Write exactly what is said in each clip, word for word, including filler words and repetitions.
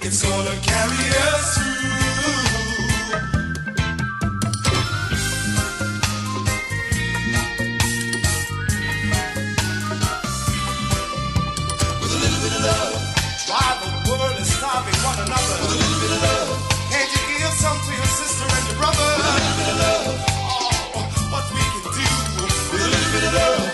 It's gonna carry us through. With a little bit of love, why the world is starving one another. With a little bit of love, can't you give some to your sister and your brother? With a little bit of love, oh, what we can do. With a little bit of love.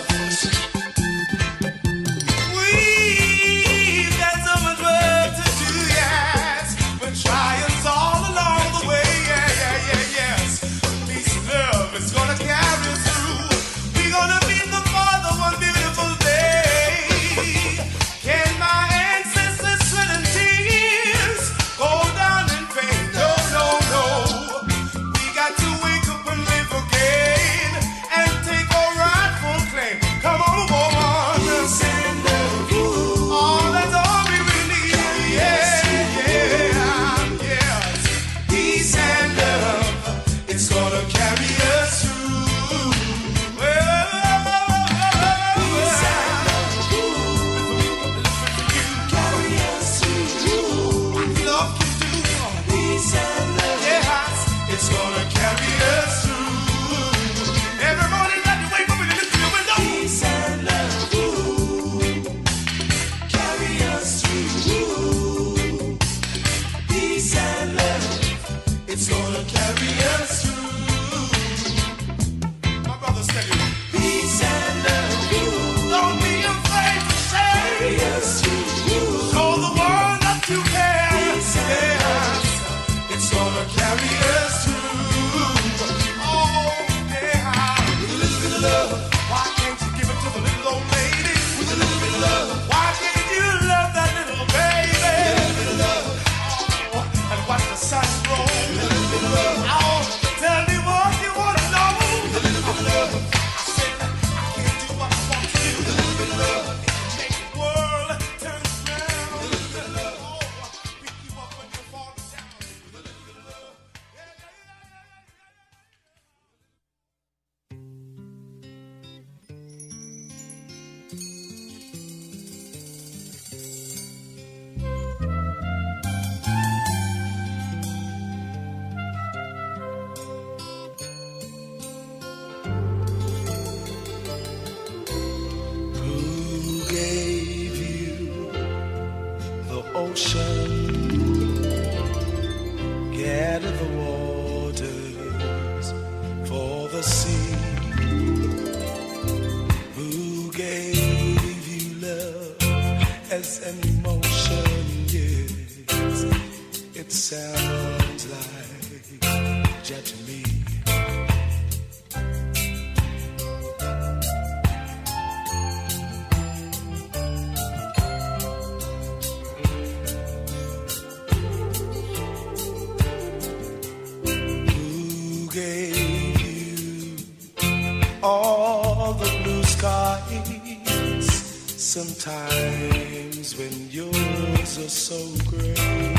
Sometimes when yours are so great,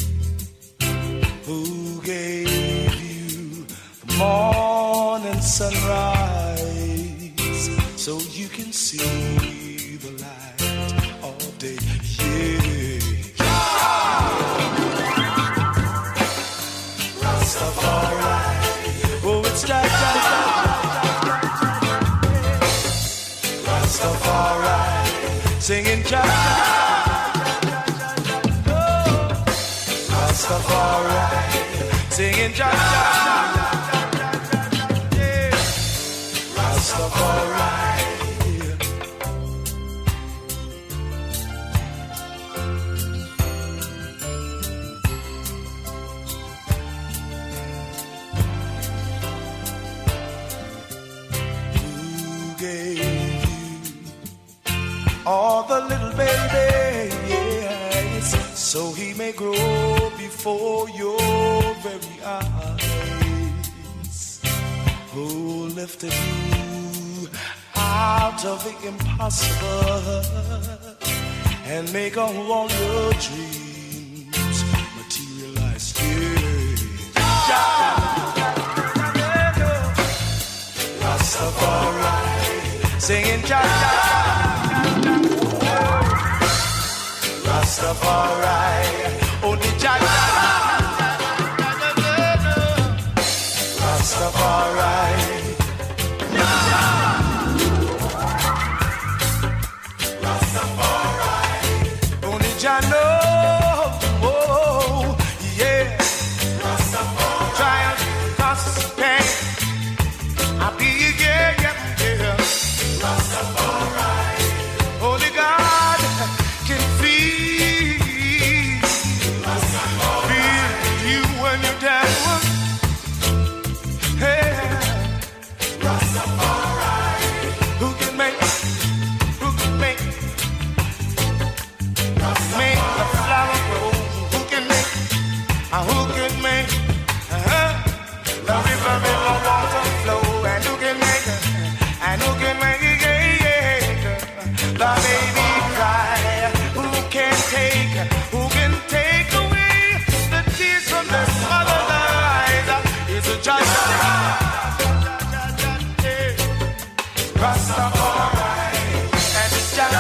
who gave you the morning sunrise so you can see the light all day? Yeah, Rastafari, oh it's like Rastafari. Singing Jah Jah, Rastafari. Singing Jah Jah, yeah. Rastafari. Who gave all the little baby, yes, so he may grow before your very eyes. Who lifted you out of the impossible and make all your dreams materialize? Yeah. Rastafari, singing Jah Jah. Rastafari, Only Jah Rastafari. Rastafari. Only Jah knows. Oh, yeah. Rastafari. Triumph, cause pain. I'll be yeah, yeah, yeah. Rastafari. Only God can feel, feel you when you're down. Hey, Rastafari. Who can make, who can make, make the flower grow? Who can make, uh, who can make, uh-huh, the river, river, water flow? And who can make, and who can make it, yeah, yeah, the baby cry? Who can take, who can take away the tears from the mother's eyes? It's a just Rastafari, and it's just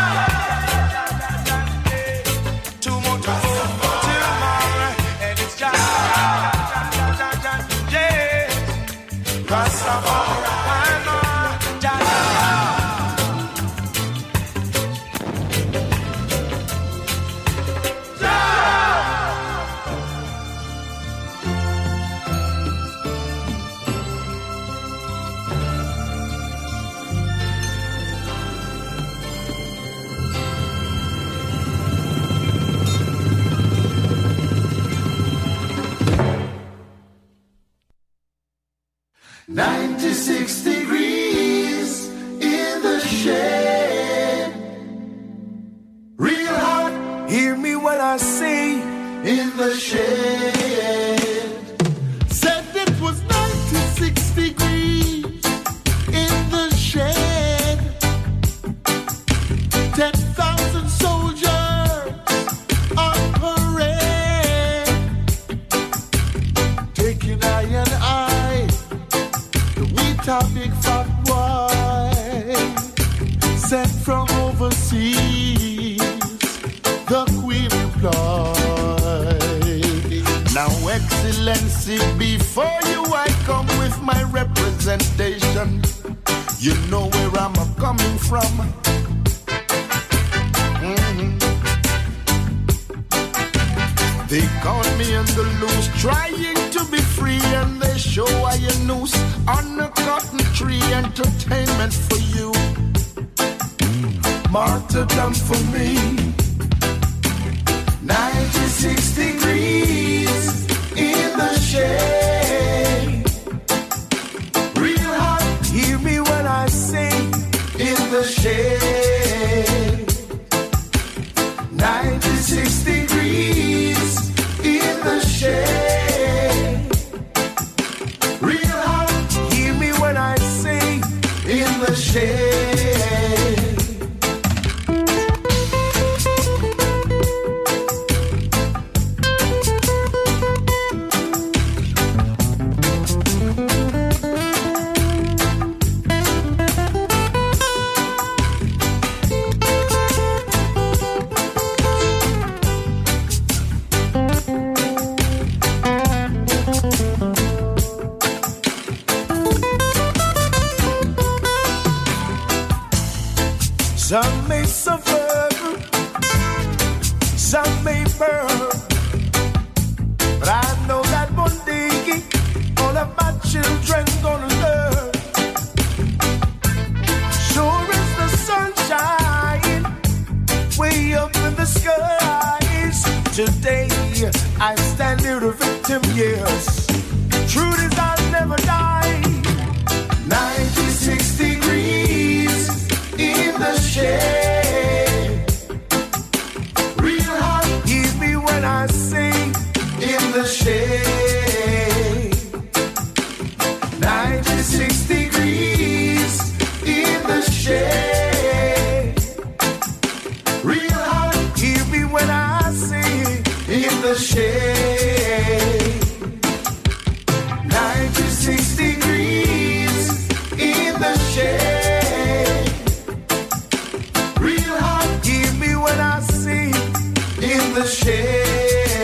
tomorrow, tomorrow, and it's just yeah, Rastafari. ninety-six degrees in the shade. Real hot. Hear me when I say in the shade. Said it was ninety-six degrees in the shade. Ten thousand soldiers on parade, taking eye and eye. A big fat boy sent from overseas, the Queen replied, now Excellency, before you I come with my representation. You know where I'm coming from. Mm-hmm. They caught me in the loose, trying to be free, and they show I a noose on a cotton tree. Entertainment for you, martyrdom for me. ninety-six degrees in the shade. Real hot. Hear me when I sing in the shade. ninety-six degrees in the shade. Real hot. Hear me when I sing in the shade. Some may suffer, some may burn, but I know that one day all of my children gonna learn. Sure as the sunshine way up in the skies, today I stand here a victim, yes. Truth is I'll never die. ninety-six degrees in the shade. Real hot. Hear me when I sing in the shade. ninety-six degrees in the shade. Real hot. Hear me when I sing in the shade. ninety-six degrees in the shade. Real hot. Hear me when I sing in the shade.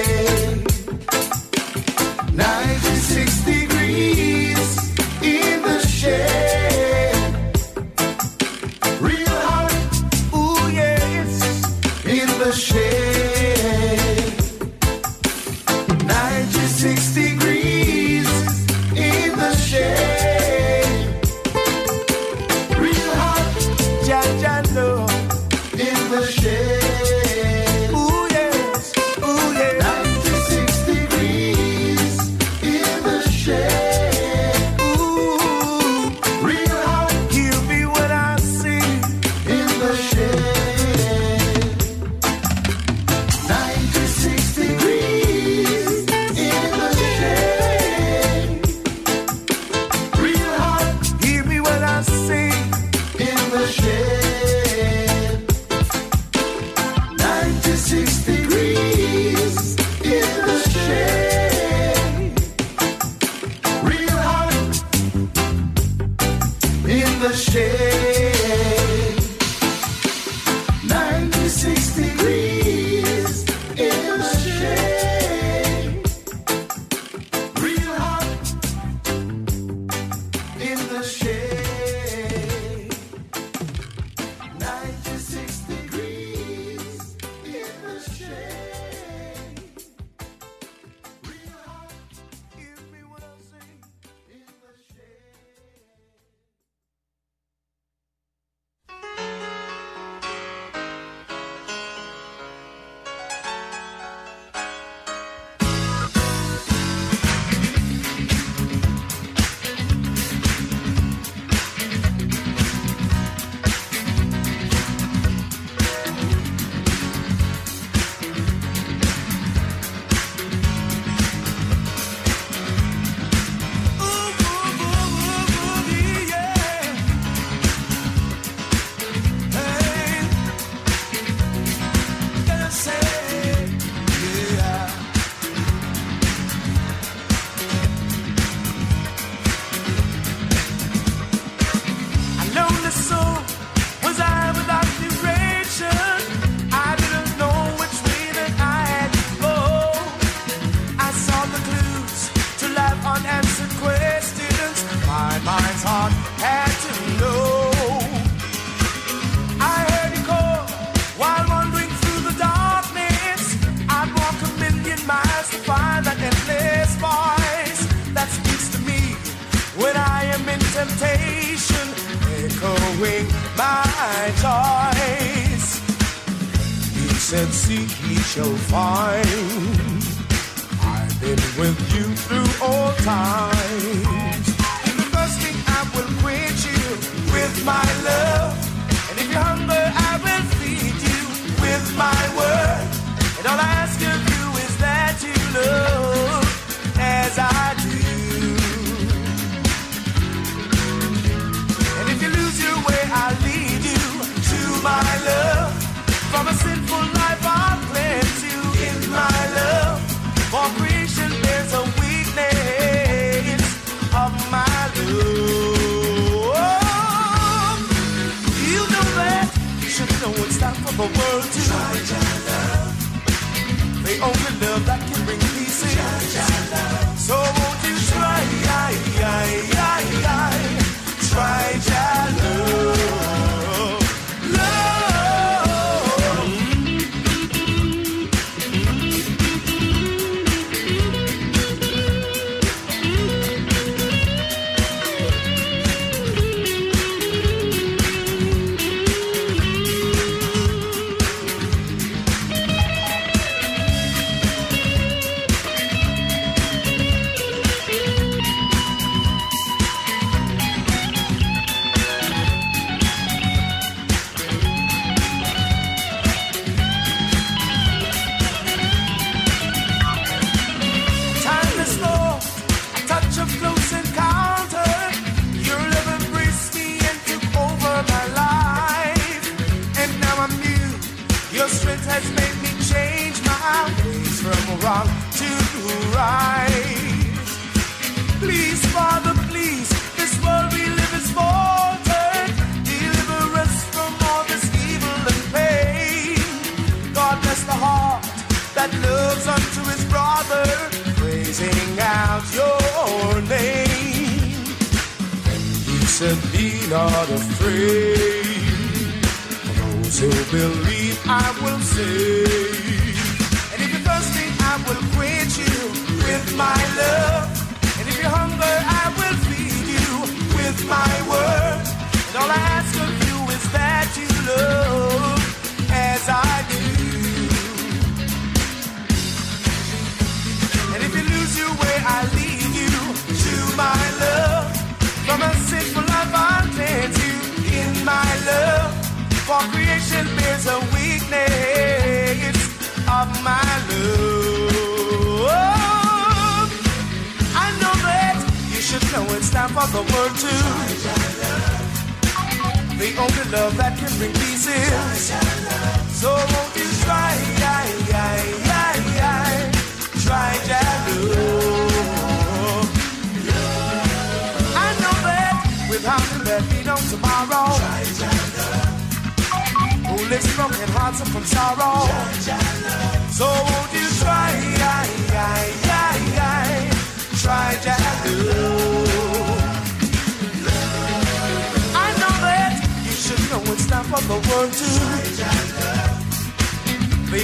The only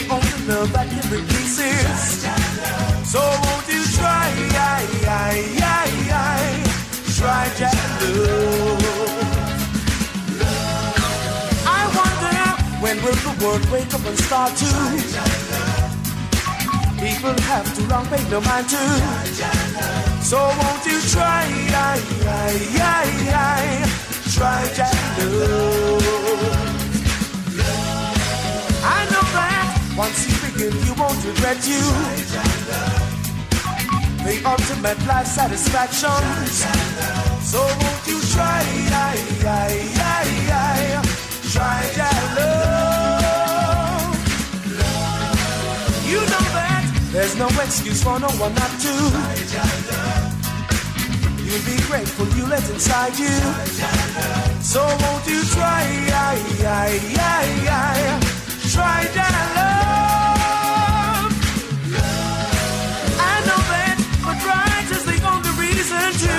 love that can break pieces. So won't you try, I, I, I, I, try that love. I wonder when will the world wake up and start to? People have too long paid no mind to. So won't you try, I, I, I, I, try that love. I know that once you begin, you won't regret you. The ultimate life satisfaction. So won't you try, I, I, I, I, try that love. You know that there's no excuse for no one not to. You'll be grateful you let inside you. So won't you try, I, I, I, I, try that love. I know that, but right is the only reason to.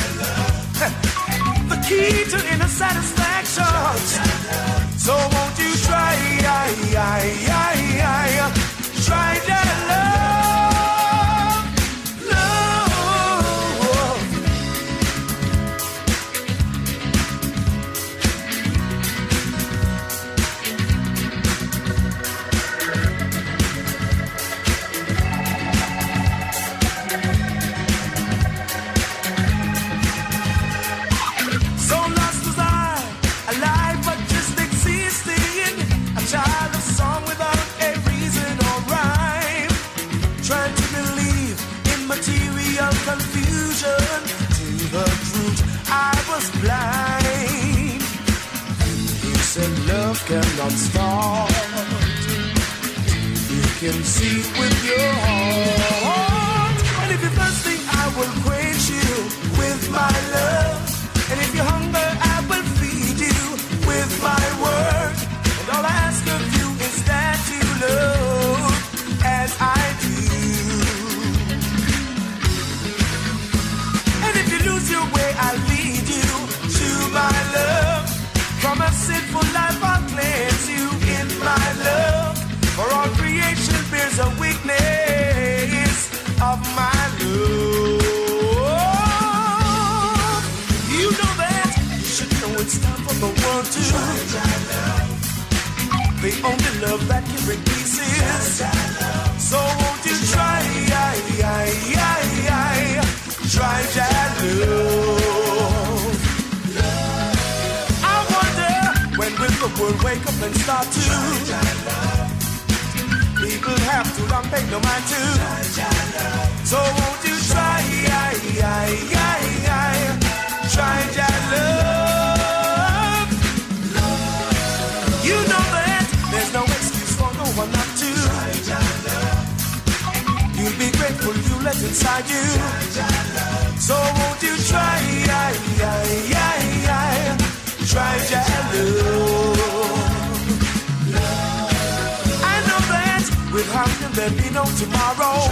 The key to inner satisfaction. So won't you try, I, I, I, I, try that love, love. So lost was I, alive but just existing, a child of song without a reason or rhyme, trying to believe in material confusion. To the truth, I was blind. You said love cannot start. You can see with your heart. And if you're thirsty, I will quench you with my love. And if you're hungry, I will feed you with my word. And all I ask of you is that you love as I do. And if you lose your way, I'll lead you to my love. From a sinful life, I'll cleanse you in my love. For all creation bears a witness of my love. You know that, you should know it's time for the world to try that love. The only love that can break pieces. So won't you try, I, I, I, I, try that love. I wonder when will the world wake up and start to. People have too long paid no mind to. So won't you try, I, I, I, I, try that love. You know that there's no excuse for no one not to. You'll be grateful you let inside you. So won't you try, I, I, I, I, try that love. I know that without him there'll be no tomorrow.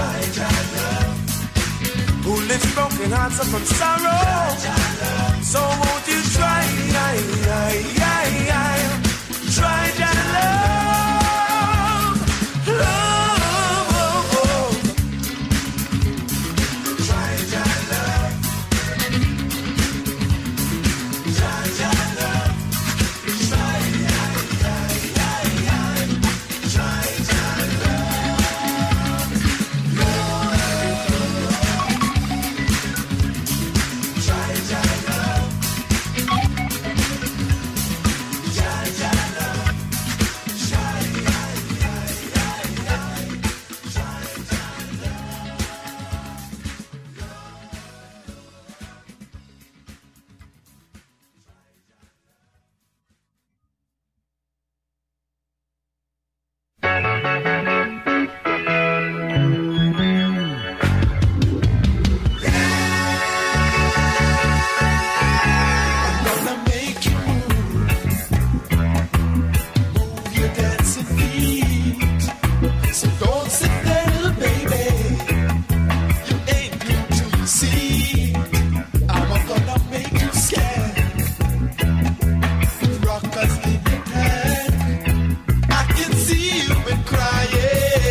Who lifts broken hearts up from sorrow. So won't you try, I, I, I, I, try that love, love, oh, oh. Try that love, try that love, try, I, I, I, I, try that love, try that love, try that love. I can see you been crying.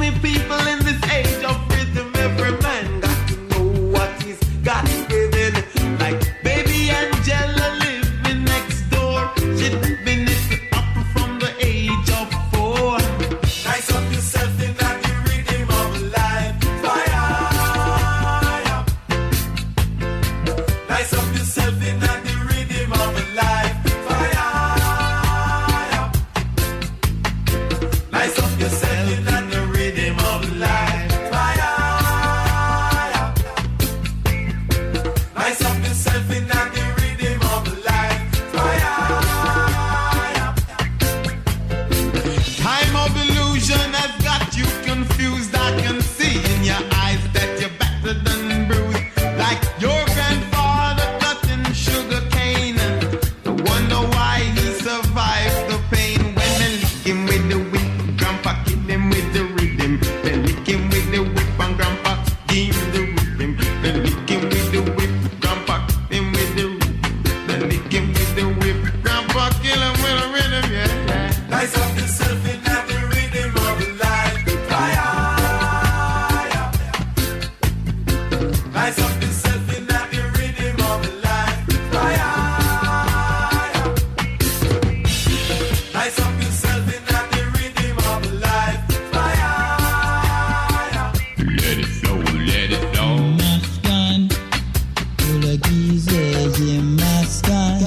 many people in this age of rhythm, every man got to know what he's got within. Like baby Angela living next door, she living it up from the age of four. Nice up yourself in that the rhythm of life. Fire. Nice up yourself in that the rhythm of life. Fire. Nice up yourself in that the rhythm of life. Fire. Nice up yourself in that the rhythm of life. Fire. Time of illusion has got you confused. I can see in your eyes that you're battered and bruised, like your grandfather cutting sugar cane. And wonder why he survived the pain. When they lick him with the whip, grandpa kill him with the rhythm. They lick him with the whip and grandpa give him the rhythm. They lick him with the whip, grandpa kill him with the rhythm. They lick him with the whip, grandpa kill him with the rhythm. Yeah, yeah. Nice up yourself in that the rhythm of life. Fire. Nice up yourself in that the rhythm of life. Fire. Nice up yourself in that the rhythm of life. Fire. Let it flow, let it flow. Maskan, ulagize ye maskan.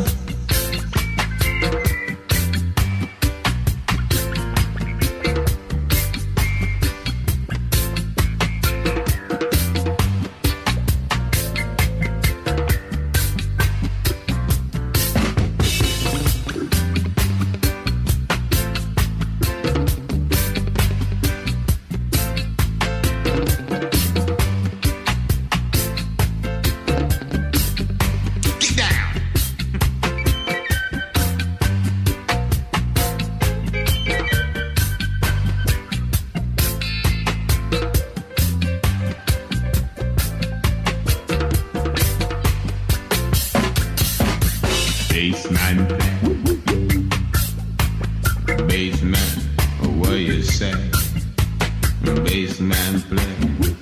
Get down. Baseman play. Baseman, what you say? Baseman play.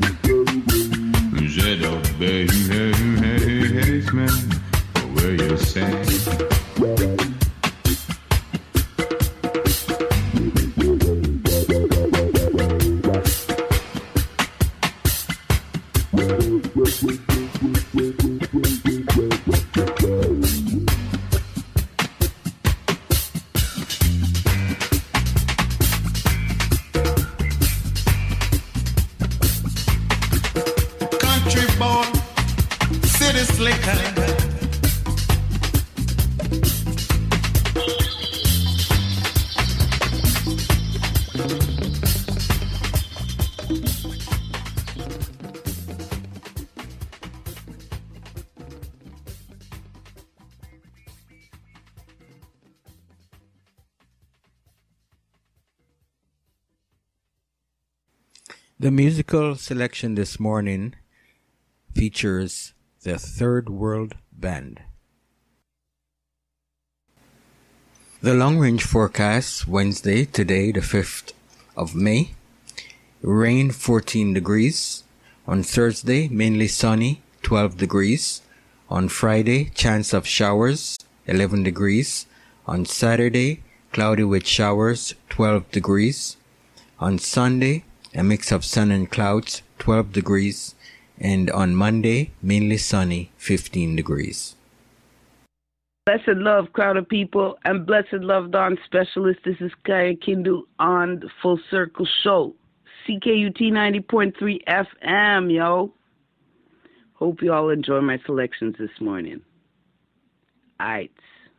Je dois baseman, what you say? Country boy, city slicker. The musical selection this morning features the Third World Band. The long-range forecast, Wednesday, today, the fifth of May. Rain, fourteen degrees. On Thursday, mainly sunny, twelve degrees. On Friday, chance of showers, eleven degrees. On Saturday, cloudy with showers, twelve degrees. On Sunday, a mix of sun and clouds, twelve degrees. And on Monday, mainly sunny, fifteen degrees. Blessed love, crowd of people, and blessed love, Dawn Specialist. This is Kaya Kindu on the Full Circle Show. C K U T ninety point three F M, yo. Hope you all enjoy my selections this morning. Aight.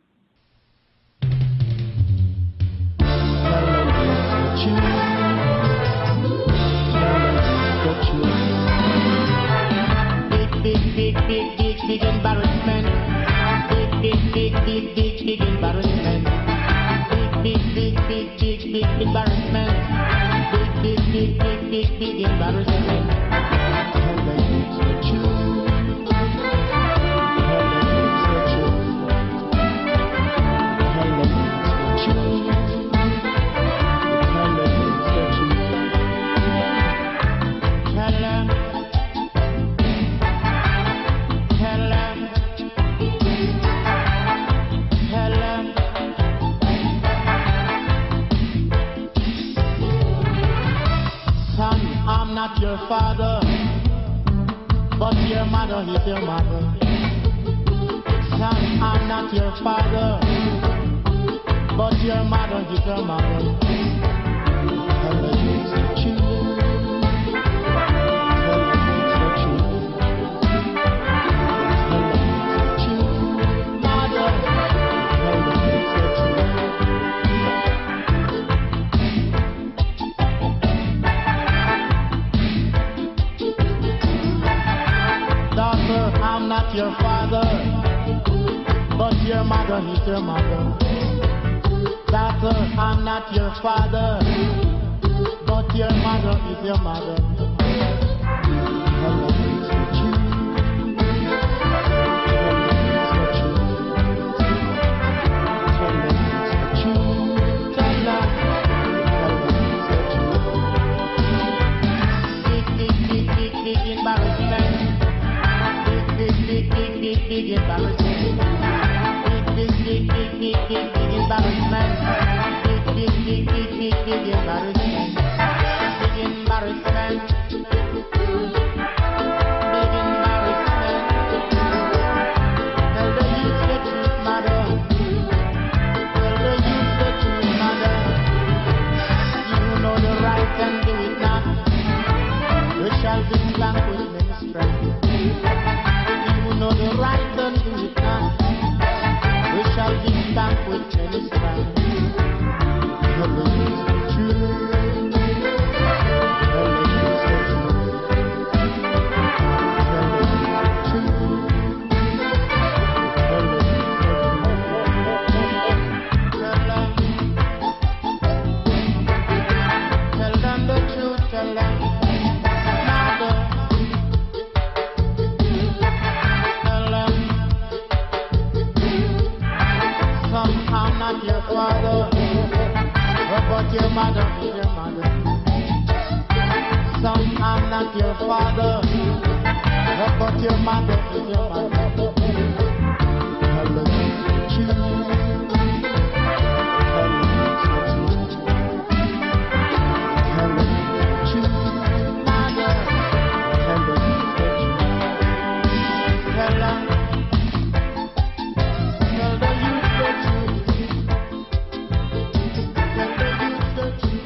Big, big, big, big, big embarrassment. Big, big, big, big, big, big embarrassment. Big, big, big, big, big, big embarrassment. Big, big, big, big, big, big embarrassment. It's the truth. It's the truth. not your father, but your mother is your mother. Son, I'm not your father, but your mother is your mother. Tell the youth the truth. Tell the youth the truth. Tell the youth the truth. Mother, tell the youth the truth. Daughter, I'm not your father, but your mother is your mother. Daughter, I'm not your father, but your mother is your mother. Tell the youth the truth. Tell the youth the truth. Tell them. Tell the youth the truth. Big, big, big, big, big embarrassment. Big, big, big, big, big, big embarrassment. Big, big, big, big, big, big, big embarrassment. Big, big, big, big, big, big embarrassment. Big embarrassment. Big embarrassment. Tell the youth the truth, mother. Tell the youth the truth, mother. You know the right and do it not. We shall be blank with many strength. You know the right and do it not. We shall be blank with many strength. Tell the youth the truth. Tell the youth the truth. Tell the youth the truth. Tell the youth the truth. Tell them. Tell them the truth. Tell them. Mother. Tell them. Son, I'm not your father, but your mother is your mother. Son, I'm not your father, but your mother is your mother. Tell the youth the truth. Tell the youth the truth. Tell the youth the truth. Mother, tell the youth the truth. Tell them. Tell the youth the truth. Tell the youth the truth.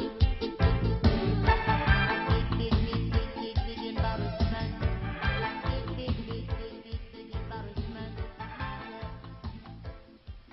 Big, big, big, big, big, big embarrassment. Big, big, big, big, big, big embarrassment.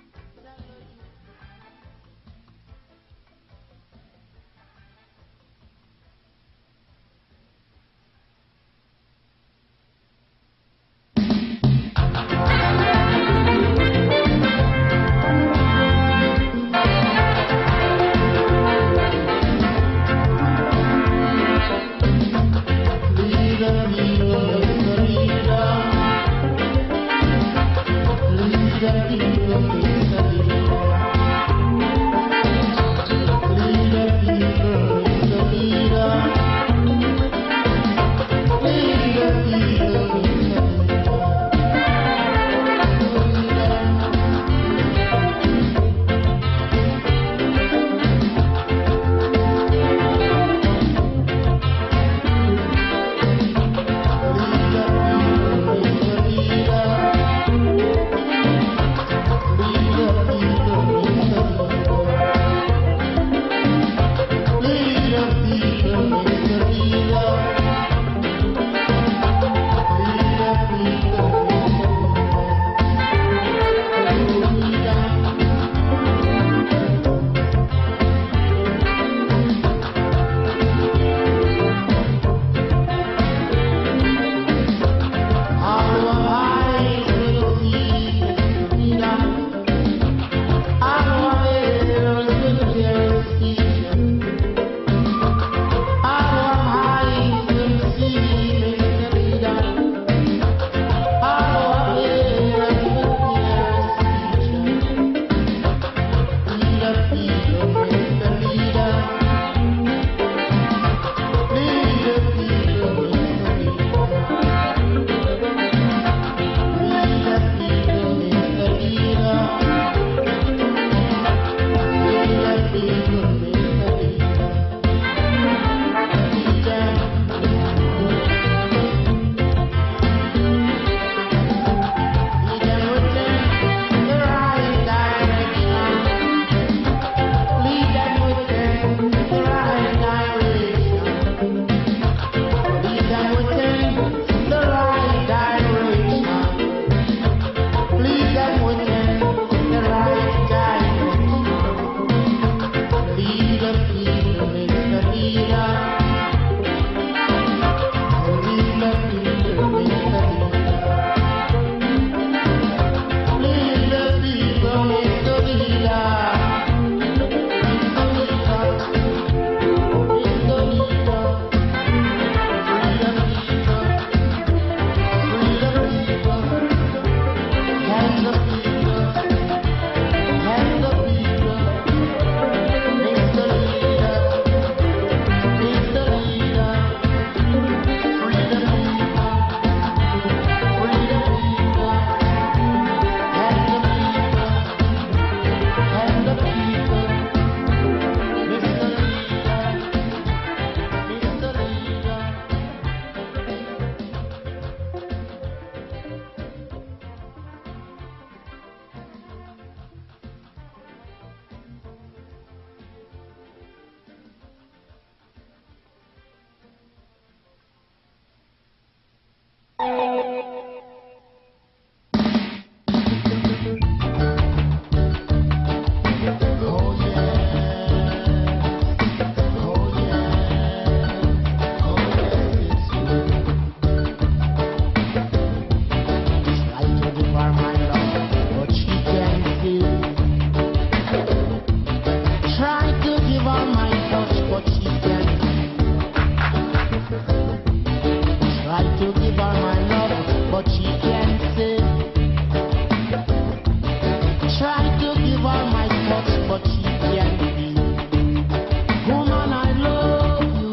give her my touch, but she can't feel. Woman, I love you.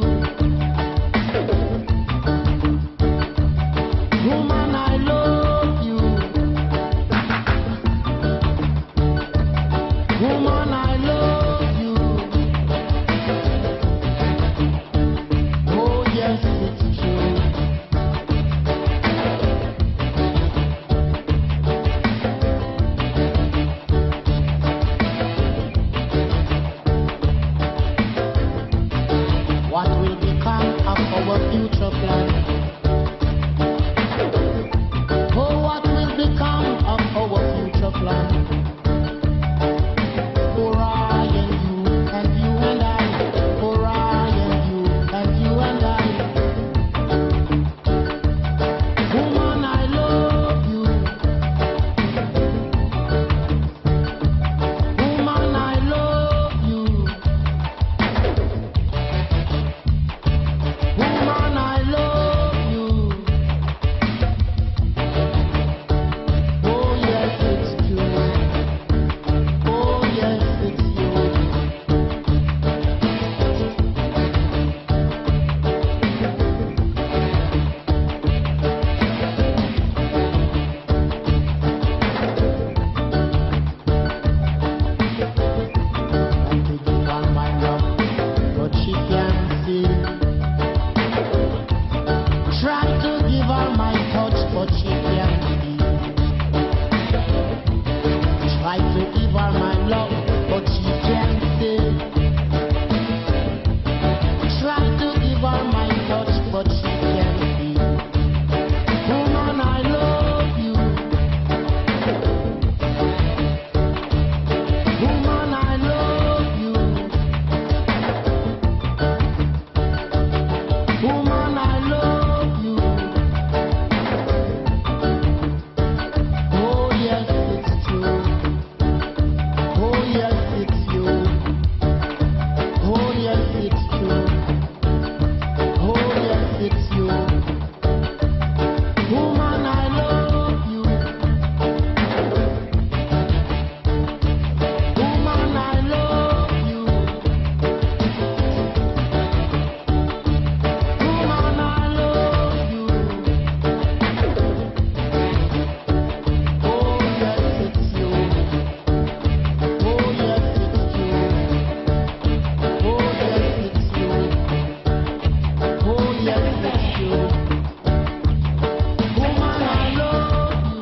Woman, I love you. Woman, I love you. Oh yes, it's true. What will become of our future plan? Oh, what will become of our future plan? For I and you, and you and I. For I and you, and you and I. Woman, I love you. Woman, I love you. Woman, I love you. Oh yes, it's true. Oh yes, it's you. And to give her my love, but she can't see. Try to give her my touch, but she can't feel. Try to give her my love, but she can't feel. Try to give her my touch, but she can't feel. Woman, I love you. Woman, I love you. Woman, I love you. Oh yes, it's true. Oh yes, it's you. Oh yes, it's true. Oh yes, it's you. Woman, I love you. Woman, I love you. Woman, I love you. Oh yes, it's you. Oh yes, it's you. Oh yes, it's you. Oh yes, it's you. Woman, I love you.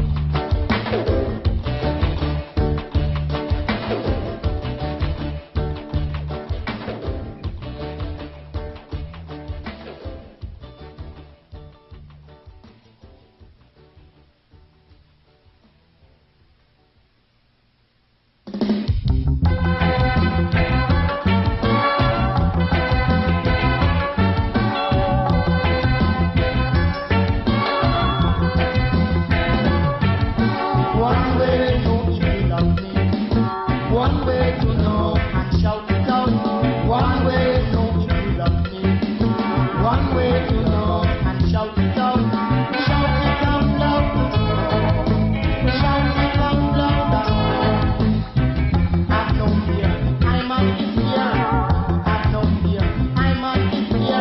One way to know if you love me. One way to know and shout it out. One way to know if you love me. One way to know and shout it out. Shout it out loud. Shout it out loud. Have no fear, I'm on this year. Have no fear, I'm on this year.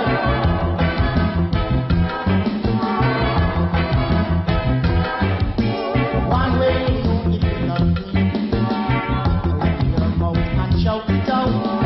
One way to know if you love me. Open your mouth and shout it out.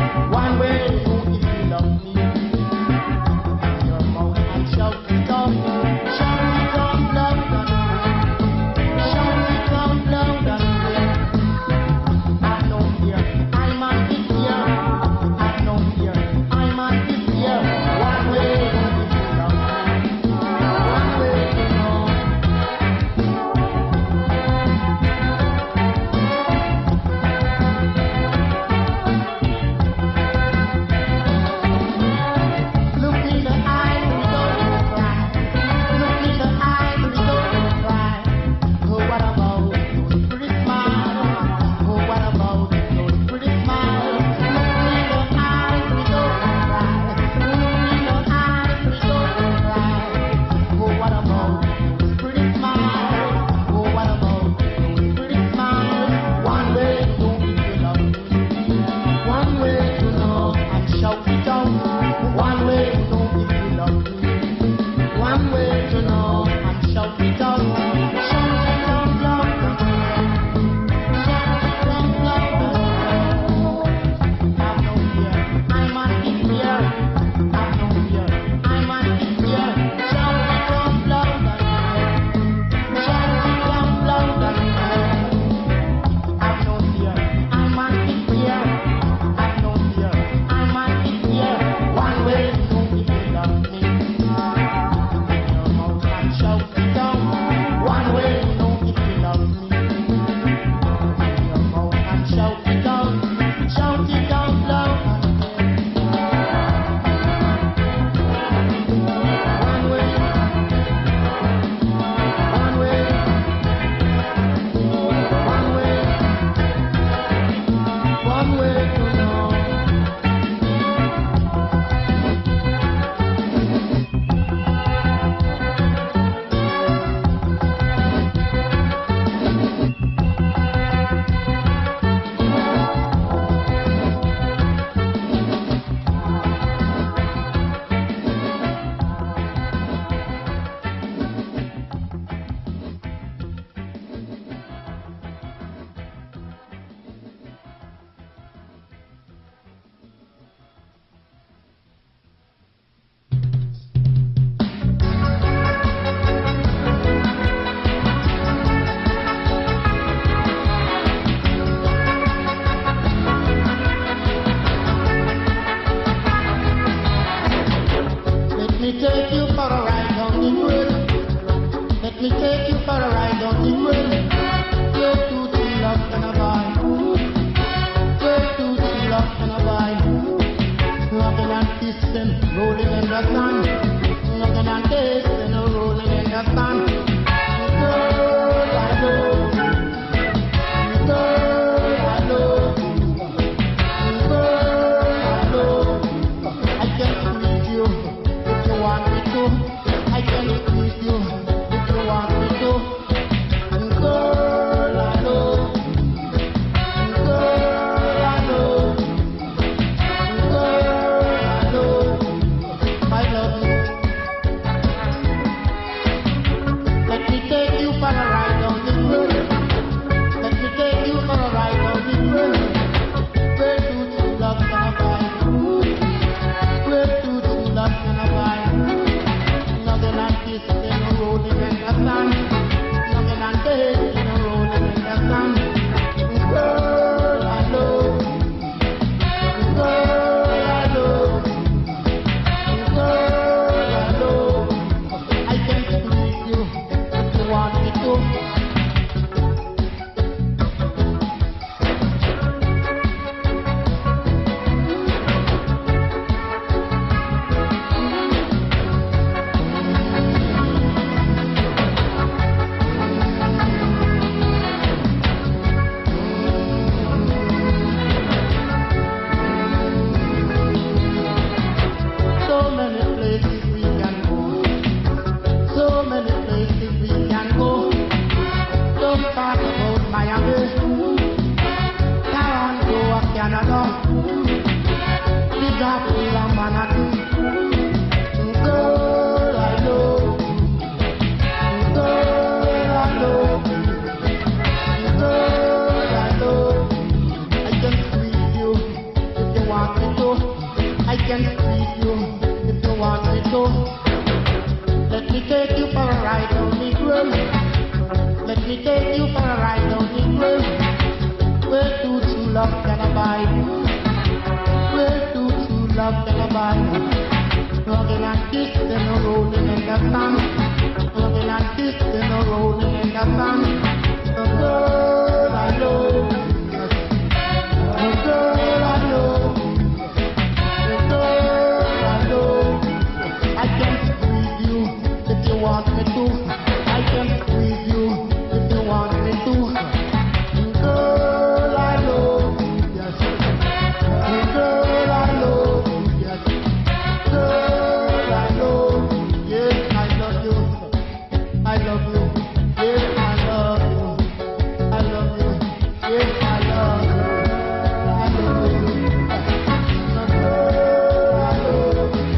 another. Big up to a man or two. Girl, I love you. Girl, I love you. Girl, I love you. I can squeeze you if you want me to. I can squeeze you if you want me to. Let me take you for a ride down the road. Let me take you for a ride down the road. Where do true love can abide? Where do true love can abide? Smoking and kissing and rolling in the sun. Smoking and kissing and rolling in the sun. Oh girl, I love you. Oh girl, I love you. Oh girl, I love you. I can squeeze you if you want me to. I can squeeze you if you want me to. Girl, I love you, yes. Girl, I love you, yes. Girl, I love you, yes, I love you. I love you, yes, I love you. I love you, yes, I love you. I love you. Girl, I love you.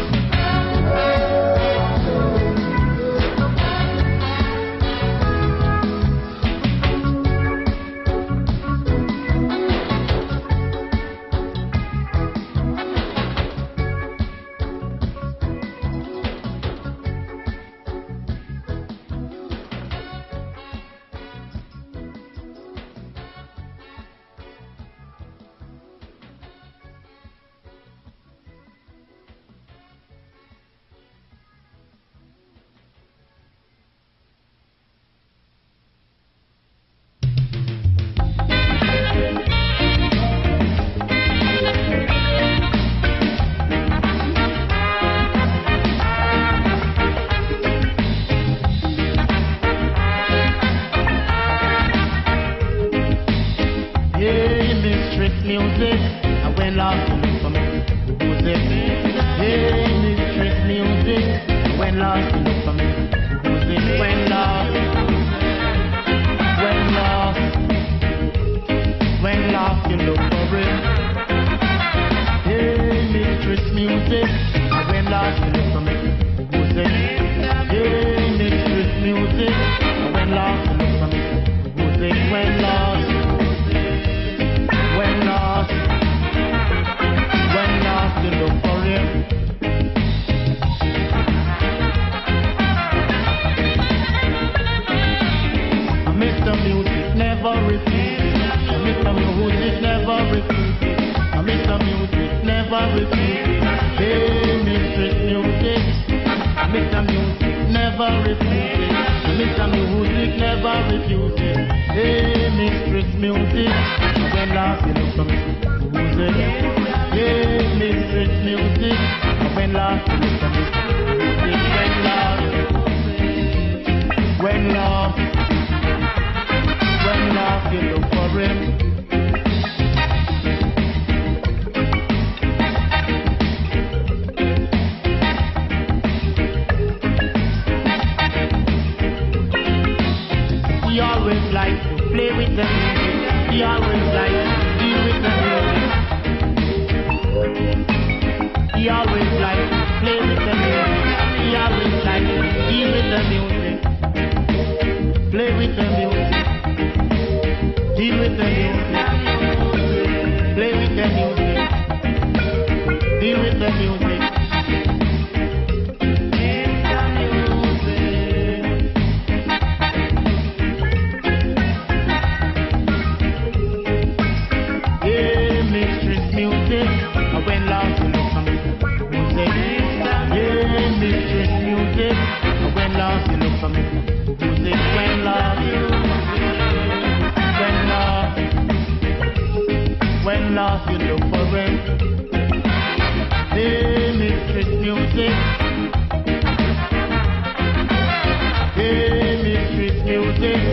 Hey, mistress music, I went lost in it for me. Music. Hey, mistress music, I went lost in it for me. Music. Went lost. Went lost. Went lost, you look for it. Hey, mistress music, I went lost in it for me. Music. Hey, mistress music, I went lost in it for me. Music. Went lost. When lost, when lost, you look for him. Mister Music never repeats. Mister Music never repeats. Mister Music never repeats. Hey, Mistress Music. Mister Music never repeats. Mister Music never refuses. Hey, Mistress Music. When last you look for me, music. Hey, Mistress Music. When last you look for me, music. When last, when last, when last you look for him. He always likes to play with the music. He always likes to deal with the music. He always likes to play with the music. He always likes to deal with the music. Play with the music. Deal with the music. Play with the music. Deal with the music. When lost you look for me, music. Yeah, mistress music. When lost you look for me, music. When lost, when lost, when lost you look for him. Yeah, mistress music. Yeah, mistress music.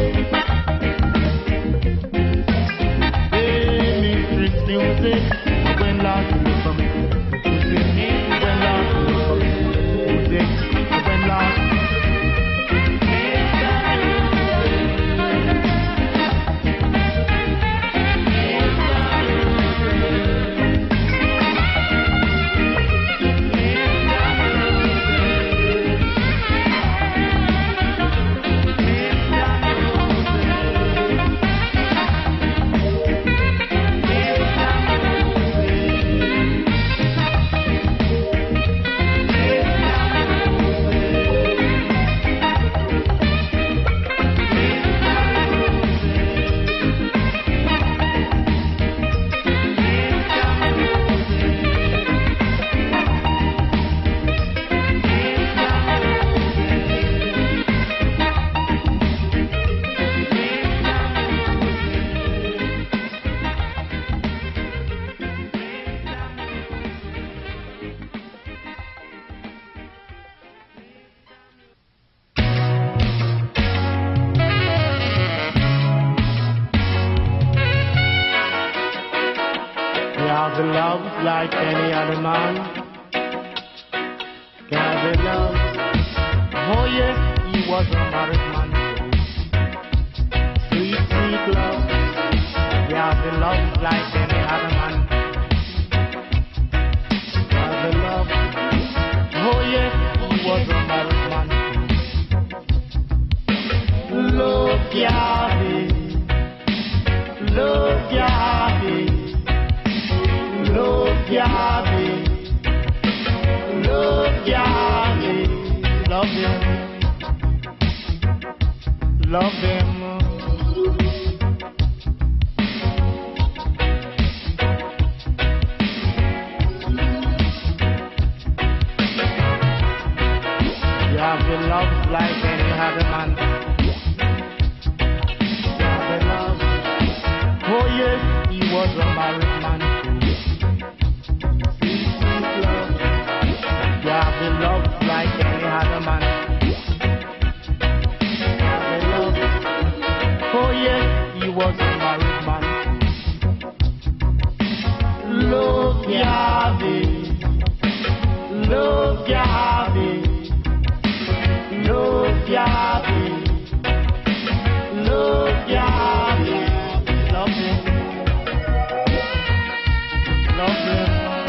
Yeah, mistress music. When lost you look for me, music. When lost you look for me, music. When lost. the love like any other man. Got the love. Oh yes, he was a married man. Sweet, sweet love. Yeah, the love like any other man. Got the love. Oh yes, he was a married man. Look, Yahweh. Look, Yahweh. Look, Yahweh. Look, Yahweh. Love him. Love him. Yahweh loves like any other man. Yahweh loves. Oh yes, he was a married man. Sweet, sweet love. Yahweh loves like any other man. Yahweh loves. Oh yes, he was a married man. Look, Yahweh. Look, Yahweh. Look, Yahweh. Look, Yahweh. Love him. Love him.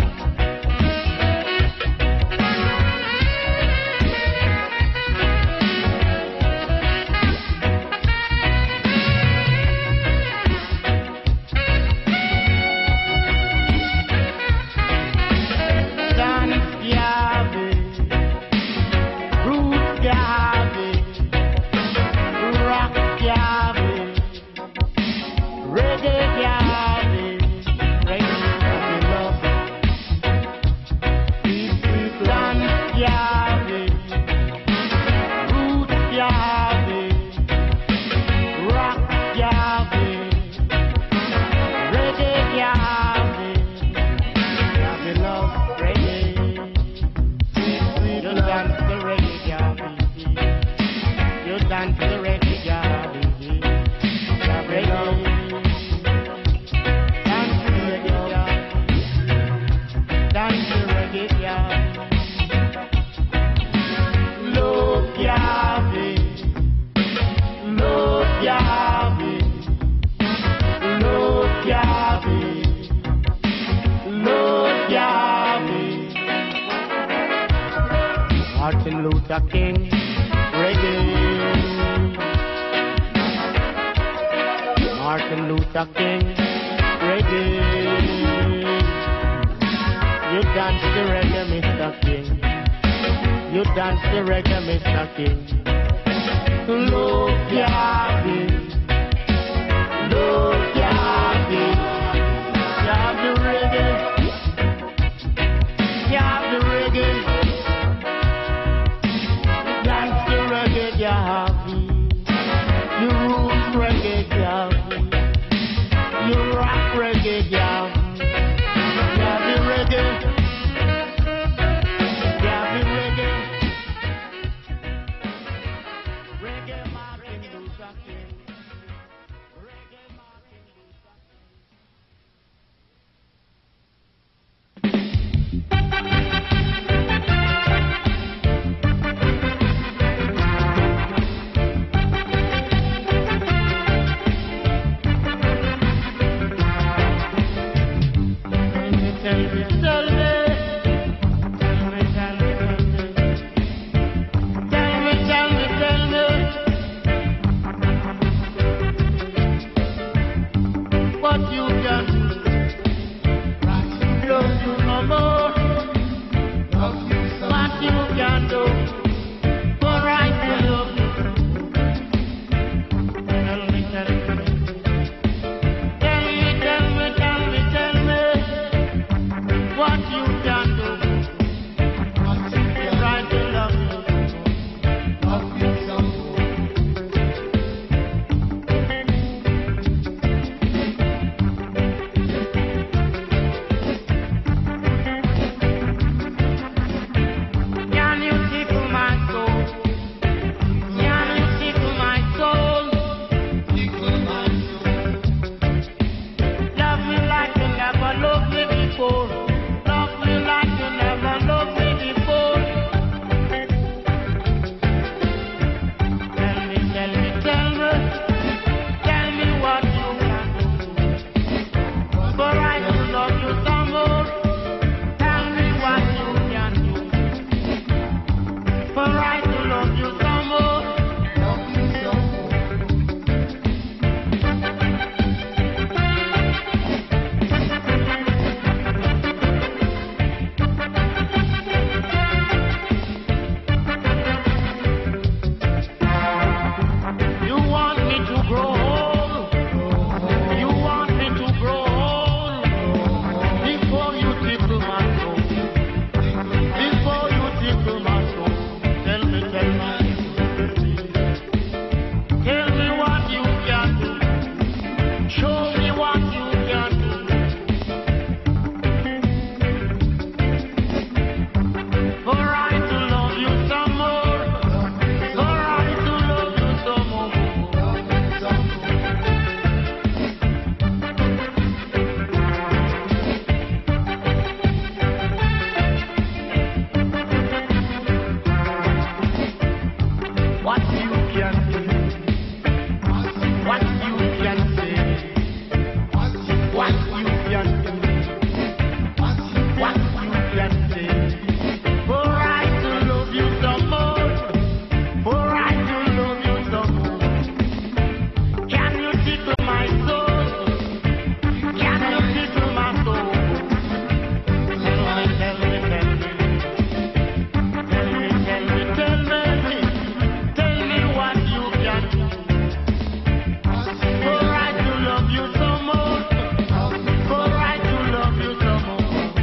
Dance, Yahweh. Root, Yahweh. Rock, Yahweh. Reggae, Yahweh. Reggae, love. Sweet, sweet dance, Yahweh. Root, Yahweh. Rock, Yahweh. Reggae, Yahweh. Yahweh love, reggae. Sweet, sweet you dance the reggae, Yahweh. You dance the reggae, Yahweh. Yahweh love. Dance the reggae, Yahweh. Dance the reggae, Yahweh. Look, Yahweh. Look, Yahweh. Look, Yahweh. Look, Yahweh. Martin Luther King, reggae. Martin Luther King, reggae. You dance the reggae, Mister King. You dance the reggae, Mister King. Look, Yahweh. Look, Yahweh. Yahweh reggae. Yahweh reggae. Dance the reggae, Yahweh. You root reggae, Yahweh. You rock reggae, Yahweh. Yahweh reggae. Yahweh reggae. Reggae Martin Luther King. Reggae Martin Luther Tell me, tell me, tell me, tell me, tell me, tell me, tell me, what you can do, love you no more, love you so what you can do, for right to love you. Tell me, tell me, tell me, tell me, tell me, tell me. What you can do, what you can try to love you, love you so. before. Love me like you never loved me before. Tell me, tell me, tell me, tell me what you can do. For I to love you some more. Tell me what you can do. For I to love you some more. Love you some more. You want me to grow old. You want me to grow old. Before you tickle my soul. Before you tickle my soul. Tell me, tell me. Tell me what you can do. Show me what you can do. For I to love you some more. For I to love you some more. What you can do. What you can say. What you can do. What you can say. For I to love you some more. For I to love you some more. Can you tickle my soul? Can you tickle my soul? Tell me, tell me, tell me. Tell me, tell me, tell me. Tell me what you can do. For I to love you some more. For I to love you some more.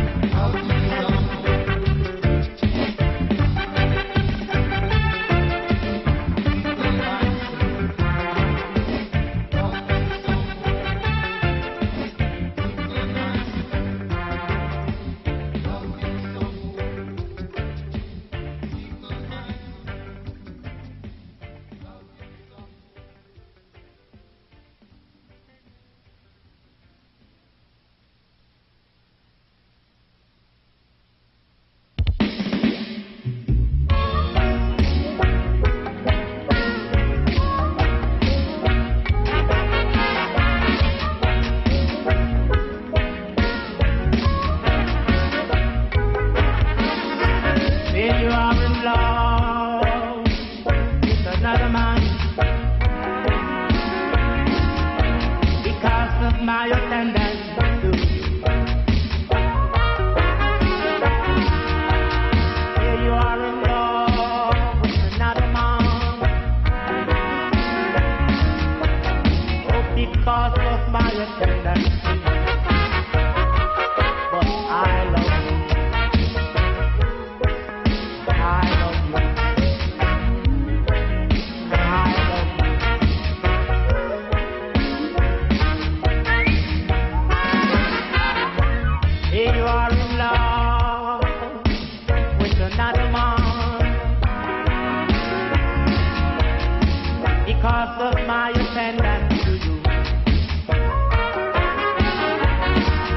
Say you are in love with another man because of my attendance. Say you are in love with another man oh, because of my attendance. But I love you. I love you. I love you. Here you are in love with another man because of my attendance.